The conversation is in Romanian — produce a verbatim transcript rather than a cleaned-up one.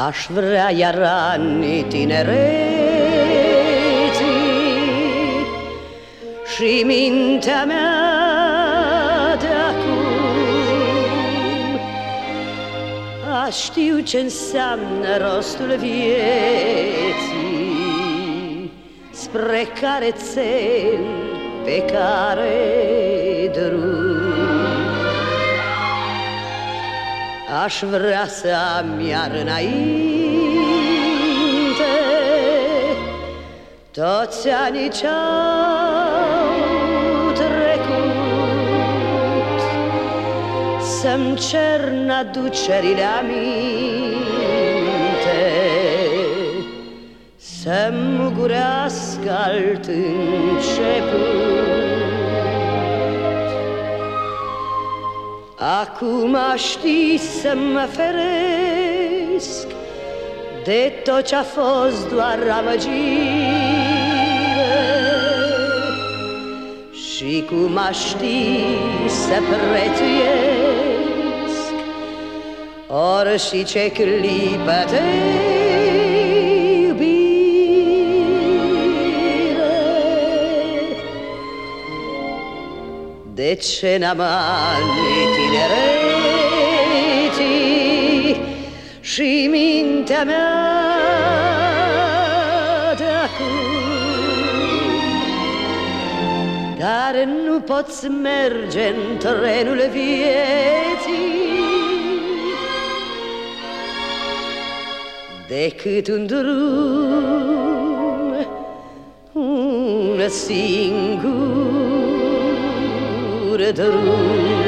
Aș vrea iar anii tinereții și mintea mea de acum. Aș știu ce înseamnă rostul vieții, spre care țel, pe care drum. Aș vrea să am iar înainte toți anii ce-au trecut, să-mi cer n-aducerile aminte, să-mi mugurească alt început. Acum aș ști să mă feresc de tot ce-a fost doar amăgire, și cum aș ști să prețuiesc ori și ce clipă de iubire. De ce n-am anii tinereții și mintea mea de acum, dar nu poți merge în trenul vieții decât un drum, un singur drum.